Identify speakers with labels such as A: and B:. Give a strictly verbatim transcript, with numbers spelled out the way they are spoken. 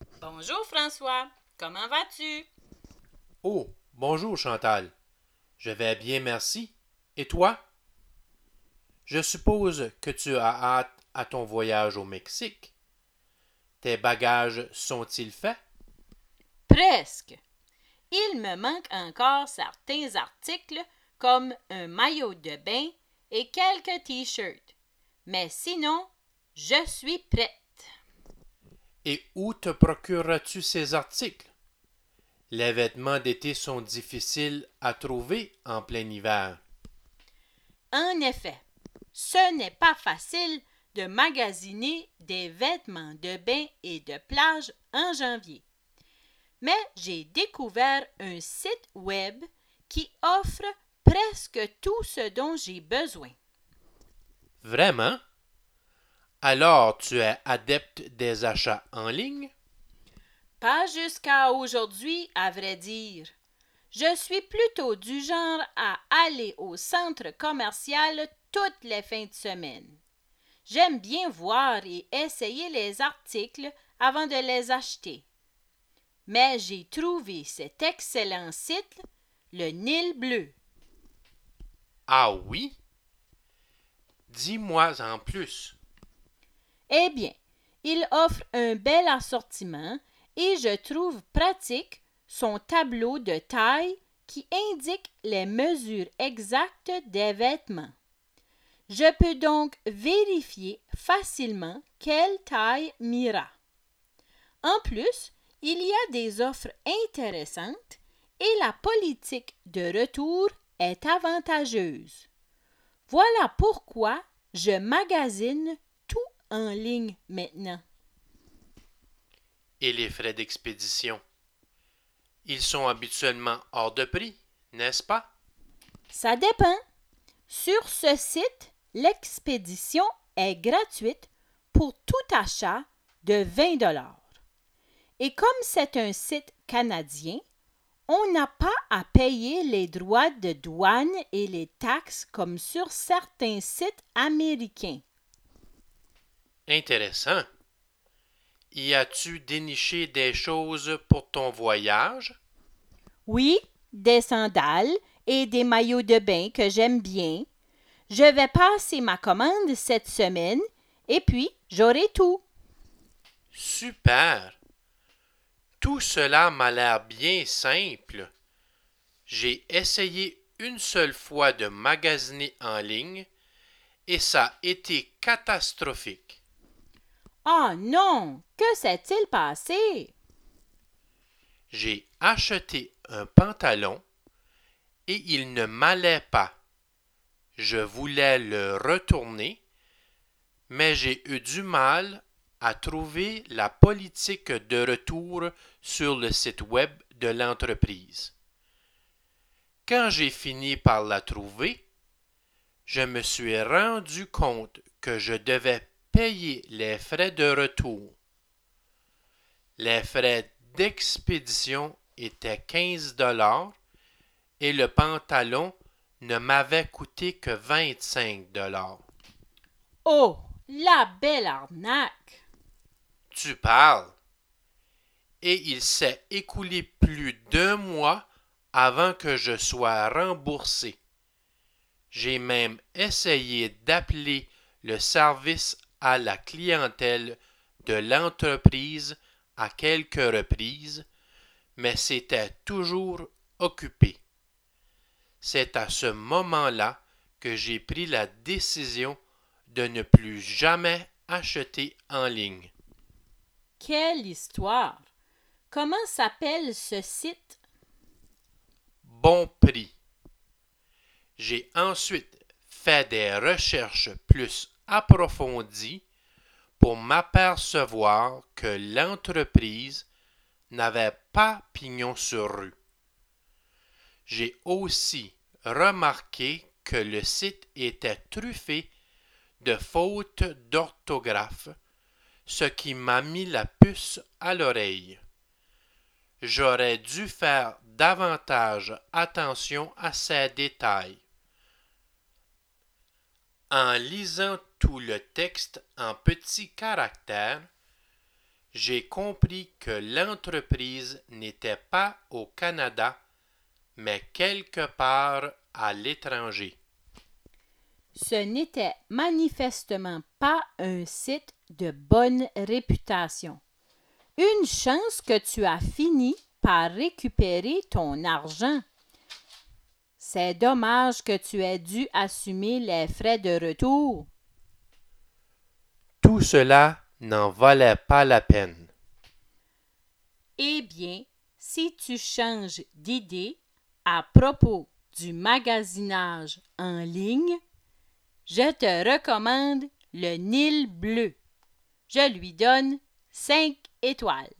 A: Bonjour François, comment vas-tu?
B: Oh, bonjour Chantal. Je vais bien, merci. Et toi? Je suppose que tu as hâte à ton voyage au Mexique. Tes bagages sont-ils faits?
A: Presque. Il me manque encore certains articles comme un maillot de bain et quelques t-shirts. Mais sinon, je suis prête.
B: Et où te procureras-tu ces articles? Les vêtements d'été sont difficiles à trouver en plein hiver.
A: En effet, ce n'est pas facile de magasiner des vêtements de bain et de plage en janvier. Mais j'ai découvert un site web qui offre presque tout ce dont j'ai besoin.
B: Vraiment? Alors tu es adepte des achats en ligne?
A: Pas jusqu'à aujourd'hui, à vrai dire. Je suis plutôt du genre à aller au centre commercial toutes les fins de semaine. J'aime bien voir et essayer les articles avant de les acheter. Mais j'ai trouvé cet excellent site, le Nil Bleu.
B: Ah oui? Dis-moi en plus.
A: Eh bien, il offre un bel assortiment et je trouve pratique son tableau de taille qui indique les mesures exactes des vêtements. Je peux donc vérifier facilement quelle taille m'ira. En plus, il y a des offres intéressantes et la politique de retour est avantageuse. Voilà pourquoi je magasine tout en ligne maintenant.
B: Et les frais d'expédition? Ils sont habituellement hors de prix, n'est-ce pas?
A: Ça dépend. Sur ce site, l'expédition est gratuite pour tout achat de vingt dollars. Et comme c'est un site canadien, on n'a pas à payer les droits de douane et les taxes comme sur certains sites américains.
B: Intéressant. Y as-tu déniché des choses pour ton voyage?
A: Oui, des sandales et des maillots de bain que j'aime bien. Je vais passer ma commande cette semaine et puis j'aurai tout.
B: Super. Tout cela m'a l'air bien simple. J'ai essayé une seule fois de magasiner en ligne et ça a été catastrophique.
A: Ah non, que s'est-il passé?
B: J'ai acheté un pantalon et il ne m'allait pas. Je voulais le retourner, mais j'ai eu du mal à trouver la politique de retour sur le site web de l'entreprise. Quand j'ai fini par la trouver, je me suis rendu compte que je devais payer les frais de retour. Les frais d'expédition étaient quinze dollars et le pantalon ne m'avait coûté que vingt-cinq dollars.
A: Oh, la belle arnaque!
B: Tu parles. Et il s'est écoulé plus d'un mois avant que je sois remboursé. J'ai même essayé d'appeler le service à la clientèle de l'entreprise à quelques reprises, mais c'était toujours occupé. C'est à ce moment-là que j'ai pris la décision de ne plus jamais acheter en ligne.
A: Quelle histoire! Comment s'appelle ce site?
B: Bon prix. J'ai ensuite fait des recherches plus approfondies pour m'apercevoir que l'entreprise n'avait pas pignon sur rue. J'ai aussi remarqué que le site était truffé de fautes d'orthographe, ce qui m'a mis la puce à l'oreille. J'aurais dû faire davantage attention à ces détails. En lisant tout le texte en petits caractères, J'ai compris que l'entreprise n'était pas au Canada, mais quelque part à l'étranger.
A: Ce n'était manifestement pas un site de bonne réputation. Une chance que tu as fini par récupérer ton argent. C'est dommage que tu aies dû assumer les frais de retour.
B: Tout cela n'en valait pas la peine.
A: Eh bien, si tu changes d'idée à propos du magasinage en ligne, je te recommande le Nil bleu. Je lui donne cinq étoiles.